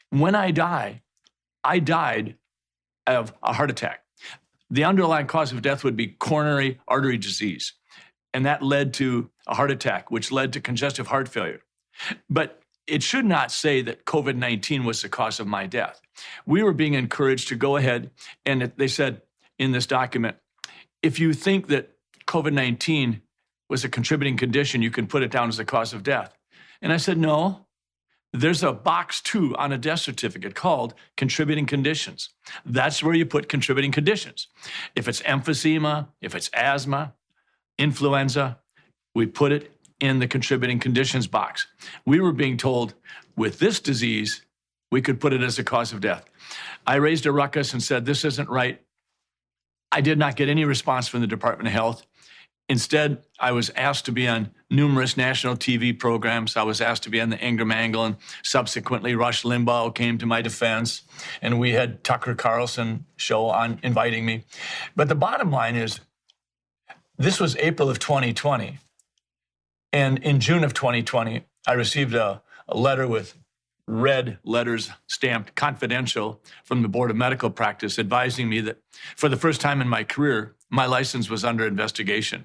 when I die, I died of a heart attack. The underlying cause of death would be coronary artery disease. And that led to a heart attack, which led to congestive heart failure. But it should not say that COVID nineteen was the cause of my death. We were being encouraged to go ahead, and they said in this document, if you think that COVID nineteen was a contributing condition, you can put it down as the cause of death. And I said, no. There's a box two on a death certificate called contributing conditions. That's where you put contributing conditions. If it's emphysema, if it's asthma, influenza, we put it in the contributing conditions box. We were being told with this disease, we could put it as a cause of death. I raised a ruckus and said, this isn't right. I did not get any response from the Department of Health. Instead, I was asked to be on numerous national T V programs. I was asked to be on the Ingram Angle, and subsequently Rush Limbaugh came to my defense, and we had Tucker Carlson show on inviting me. But the bottom line is, this was April of twenty twenty, and in June of twenty twenty, I received a, a letter with red letters stamped confidential from the Board of Medical Practice advising me that for the first time in my career, my license was under investigation.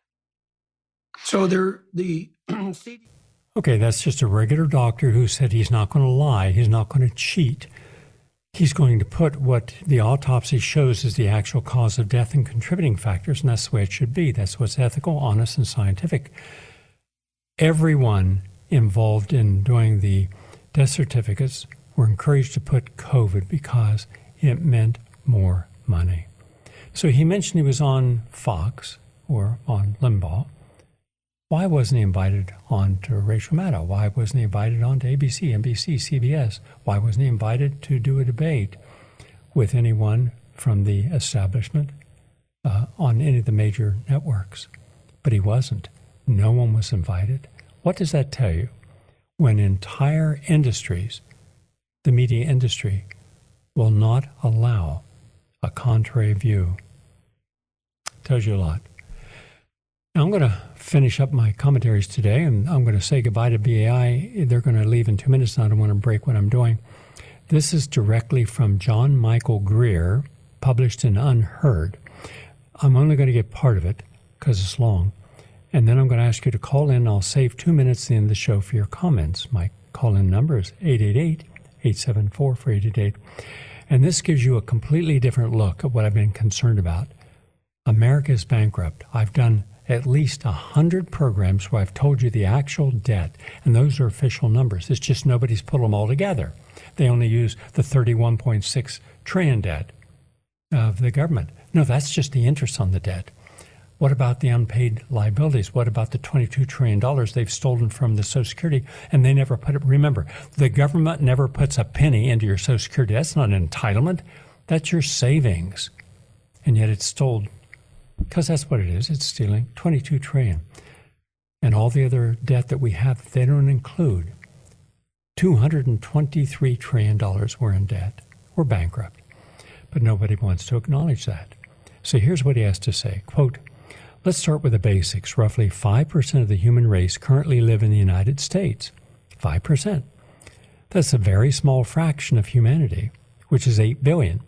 So there, the Okay, that's just a regular doctor who said he's not going to lie, he's not going to cheat. He's going to put what the autopsy shows as the actual cause of death and contributing factors, and that's the way it should be. That's what's ethical, honest, and scientific. Everyone involved in doing the death certificates were encouraged to put COVID because it meant more money. So he mentioned he was on Fox or on Limbaugh. Why wasn't he invited on to Rachel Maddow? Why wasn't he invited on to A B C, N B C, C B S? Why wasn't he invited to do a debate with anyone from the establishment uh, on any of the major networks? But he wasn't. No one was invited. What does that tell you? When entire industries, the media industry, will not allow a contrary view, tells you a lot. Now, I'm going to finish up my commentaries today, and I'm going to say goodbye to B A I. They're going to leave in two minutes, and I don't want to break what I'm doing. This is directly from John Michael Greer, published in Unheard. I'm only going to get part of it because it's long, and then I'm going to ask you to call in. I'll save two minutes at the end of the show for your comments. My call-in number is eight eight eight, eight seven four, four eight eight eight. And this gives you a completely different look at what I've been concerned about. America is bankrupt. I've done at least one hundred programs where I've told you the actual debt, and those are official numbers. It's just nobody's put them all together. They only use the thirty-one point six trillion debt of the government. No, that's just the interest on the debt. What about the unpaid liabilities? What about the twenty-two trillion dollars they've stolen from the Social Security, and they never put it? Remember, the government never puts a penny into your Social Security. That's not an entitlement. That's your savings. And yet it's stole, because that's what it is. It's stealing twenty-two trillion dollars. And all the other debt that we have, they don't include. two hundred twenty-three trillion dollars we're in debt. We're bankrupt. But nobody wants to acknowledge that. So here's what he has to say. Quote, let's start with the basics. Roughly five percent of the human race currently live in the United States. five percent. That's a very small fraction of humanity, which is eight billion.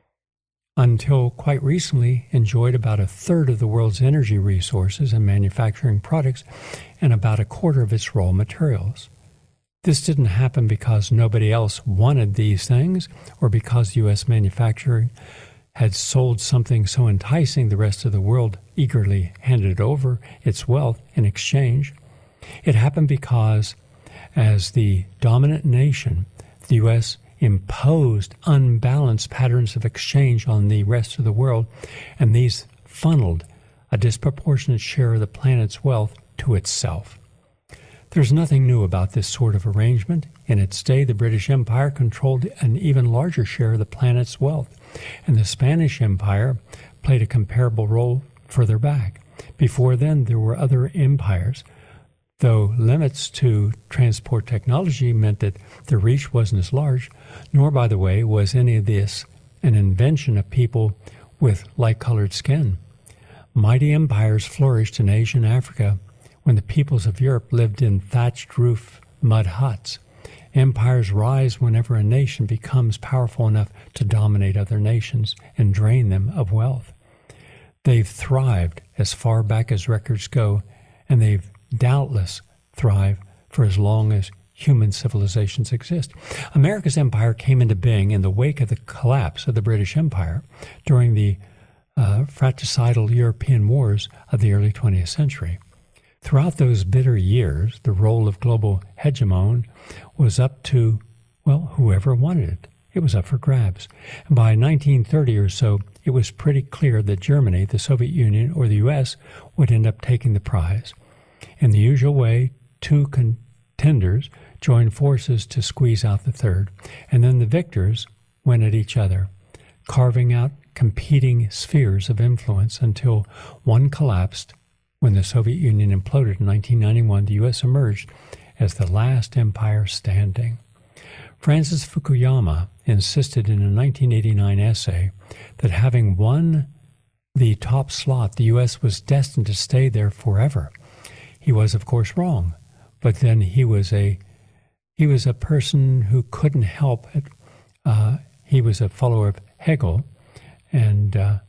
Until quite recently enjoyed about a third of the world's energy resources and manufacturing products and about a quarter of its raw materials. This didn't happen because nobody else wanted these things or because U S manufacturing had sold something so enticing the rest of the world eagerly handed over its wealth in exchange. It happened because, as the dominant nation, the U S imposed unbalanced patterns of exchange on the rest of the world, and these funneled a disproportionate share of the planet's wealth to itself. There's nothing new about this sort of arrangement. In its day, the British Empire controlled an even larger share of the planet's wealth, and the Spanish Empire played a comparable role further back. Before then, there were other empires, though limits to transport technology meant that the reach wasn't as large, nor, by the way, was any of this an invention of people with light-colored skin. Mighty empires flourished in Asia and Africa when the peoples of Europe lived in thatched-roof mud huts. Empires rise whenever a nation becomes powerful enough to dominate other nations and drain them of wealth. They've thrived as far back as records go, and they've doubtless thrived for as long as human civilizations exist. America's empire came into being in the wake of the collapse of the British Empire during the uh, fratricidal European wars of the early twentieth century. Throughout those bitter years, the role of global hegemon was up to, well, whoever wanted it. It was up for grabs. And by nineteen thirty or so, it was pretty clear that Germany, the Soviet Union, or the U S would end up taking the prize. In the usual way, two contenders joined forces to squeeze out the third, and then the victors went at each other, carving out competing spheres of influence until one collapsed. When the Soviet Union imploded in nineteen ninety-one, the U S emerged as the last empire standing. Francis Fukuyama insisted in a nineteen eighty-nine essay that having won the top slot, the U S was destined to stay there forever. He was, of course, wrong, but then he was a he was a person who couldn't help it. Uh, he was a follower of Hegel, and uh,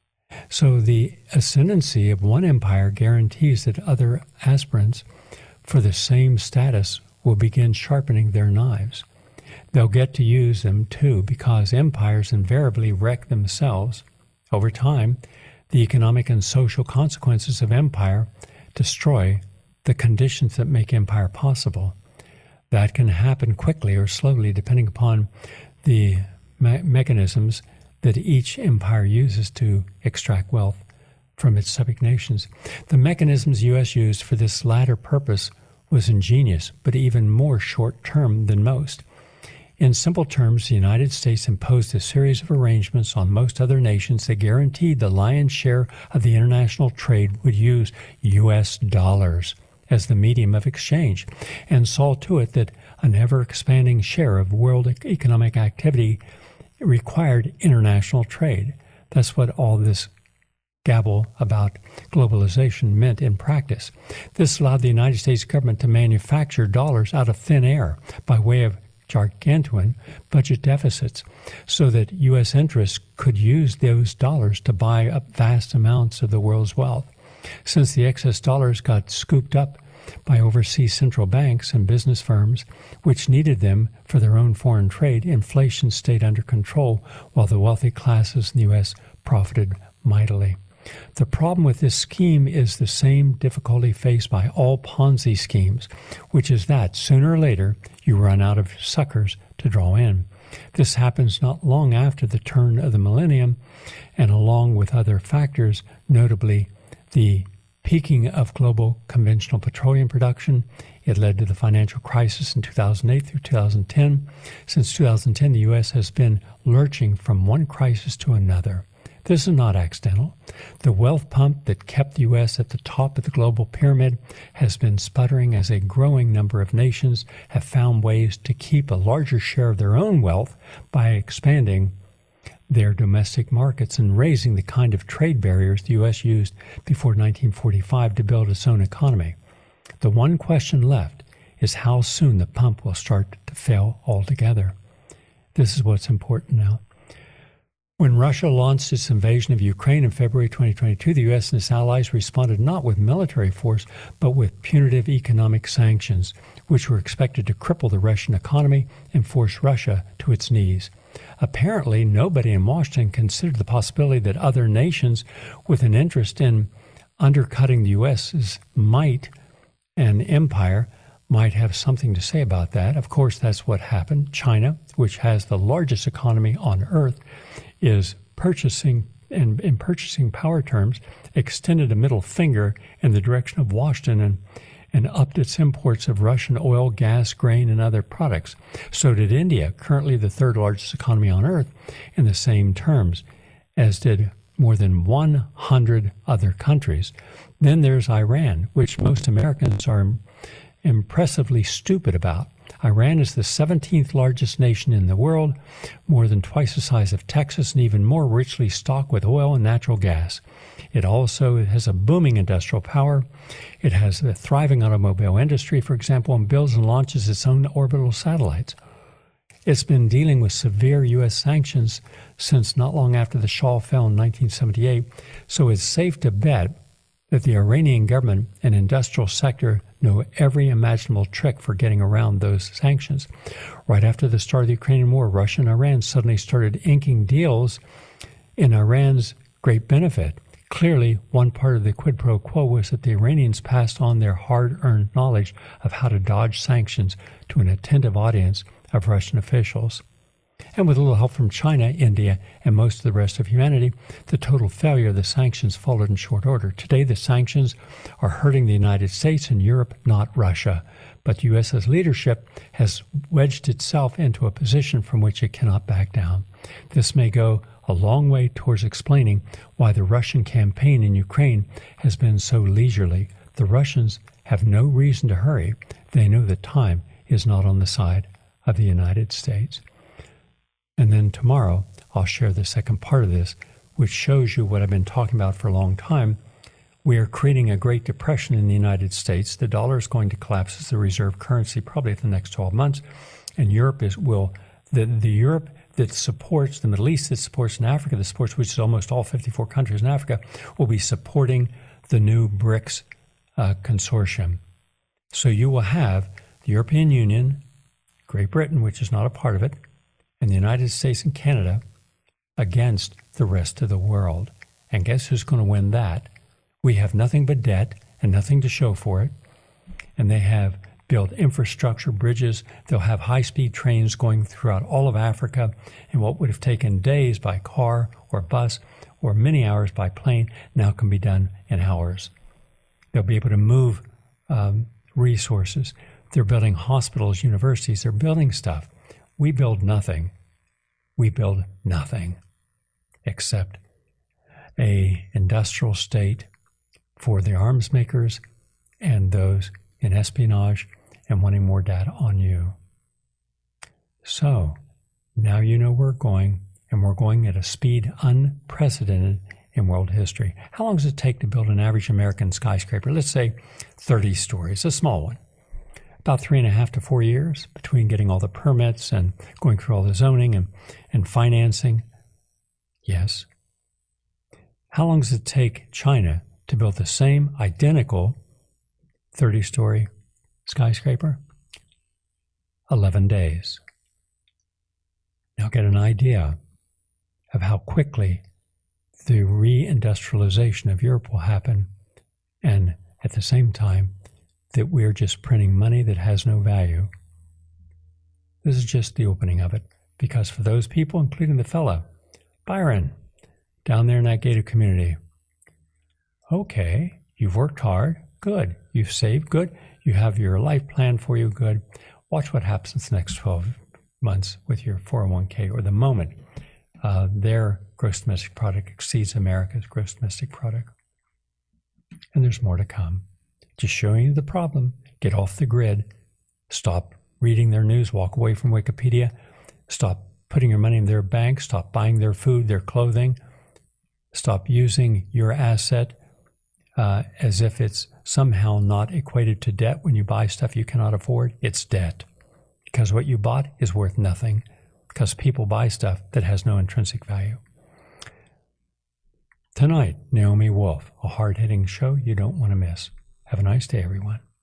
so the ascendancy of one empire guarantees that other aspirants for the same status will begin sharpening their knives. They'll get to use them too, because empires invariably wreck themselves. Over time, the economic and social consequences of empire destroy the conditions that make empire possible. That can happen quickly or slowly, depending upon the me- mechanisms that each empire uses to extract wealth from its subject nations. The mechanisms the U S used for this latter purpose was ingenious, but even more short-term than most. In simple terms, the United States imposed a series of arrangements on most other nations that guaranteed the lion's share of the international trade would use U S dollars as the medium of exchange, and saw to it that an ever-expanding share of world economic activity required international trade. That's what all this gabble about globalization meant in practice. This allowed the United States government to manufacture dollars out of thin air by way of gargantuan budget deficits, so that U S interests could use those dollars to buy up vast amounts of the world's wealth. Since the excess dollars got scooped up by overseas central banks and business firms, which needed them for their own foreign trade, inflation stayed under control while the wealthy classes in the U S profited mightily. The problem with this scheme is the same difficulty faced by all Ponzi schemes, which is that sooner or later you run out of suckers to draw in. This happens not long after the turn of the millennium, and along with other factors, notably the peaking of global conventional petroleum production. It led to the financial crisis in two thousand eight through two thousand ten. Since two thousand ten, the U S has been lurching from one crisis to another. This is not accidental. The wealth pump that kept the U S at the top of the global pyramid has been sputtering as a growing number of nations have found ways to keep a larger share of their own wealth by expanding their domestic markets and raising the kind of trade barriers the U S used before nineteen forty-five to build its own economy. The one question left is how soon the pump will start to fail altogether. This is what's important now. When Russia launched its invasion of Ukraine in February twenty twenty-two, the U S and its allies responded not with military force, but with punitive economic sanctions, which were expected to cripple the Russian economy and force Russia to its knees. Apparently, nobody in Washington considered the possibility that other nations with an interest in undercutting the U S's might and empire might have something to say about that. Of course, that's what happened. China, which has the largest economy on earth, is purchasing, and in purchasing power terms, extended a middle finger in the direction of Washington and, and upped its imports of Russian oil, gas, grain, and other products. So did India, currently the third largest economy on earth, in the same terms, as did more than one hundred other countries. Then there's Iran, which most Americans are impressively stupid about. Iran is the seventeenth largest nation in the world, more than twice the size of Texas, and even more richly stocked with oil and natural gas. It also has a booming industrial power. It has a thriving automobile industry, for example, and builds and launches its own orbital satellites. It's been dealing with severe U S sanctions since not long after the Shah fell in nineteen seventy-eight, so it's safe to bet that the Iranian government and industrial sector know every imaginable trick for getting around those sanctions. Right after the start of the Ukrainian war, Russia and Iran suddenly started inking deals in Iran's great benefit. Clearly, one part of the quid pro quo was that the Iranians passed on their hard-earned knowledge of how to dodge sanctions to an attentive audience of Russian officials. And with a little help from China, India, and most of the rest of humanity, the total failure of the sanctions followed in short order. Today, the sanctions are hurting the United States and Europe, not Russia. But the U S's leadership has wedged itself into a position from which it cannot back down. This may go a long way towards explaining why the Russian campaign in Ukraine has been so leisurely. The Russians have no reason to hurry. They know that time is not on the side of the United States. And then tomorrow, I'll share the second part of this, which shows you what I've been talking about for a long time. We are creating a Great Depression in the United States. The dollar is going to collapse as the reserve currency probably in the next twelve months. And Europe is will, the, the Europe that supports, the Middle East that supports, and Africa that supports, which is almost all fifty-four countries in Africa, will be supporting the new BRICS uh, consortium. So you will have the European Union, Great Britain, which is not a part of it, and the United States and Canada against the rest of the world. And guess who's going to win that? We have nothing but debt and nothing to show for it. And they have built infrastructure, bridges. They'll have high-speed trains going throughout all of Africa. And what would have taken days by car or bus or many hours by plane now can be done in hours. They'll be able to move um, resources. They're building hospitals, universities. They're building stuff. We build nothing. We build nothing except a industrial state for the arms makers and those in espionage and wanting more data on you. So now you know we're going, and we're going at a speed unprecedented in world history. How long does it take to build an average American skyscraper? Let's say thirty stories, a small one. About three and a half to four years between getting all the permits and going through all the zoning and, and financing. Yes. How long does it take China to build the same identical thirty-story skyscraper? eleven days. Now get an idea of how quickly the reindustrialization of Europe will happen, and at the same time that we're just printing money that has no value. This is just the opening of it, because for those people, including the fellow, Byron, down there in that gated community, okay, you've worked hard, good. You've saved, good. You have your life plan for you, good. Watch what happens in the next twelve months with your four oh one k, or the moment uh, their gross domestic product exceeds America's gross domestic product. And there's more to come. Just showing you the problem. Get off the grid. Stop reading their news. Walk away from Wikipedia. Stop putting your money in their bank. Stop buying their food, their clothing. Stop using your asset uh, as if it's somehow not equated to debt. When you buy stuff you cannot afford, it's debt. Because what you bought is worth nothing. Because people buy stuff that has no intrinsic value. Tonight, Naomi Wolf, a hard-hitting show you don't want to miss. Have a nice day, everyone.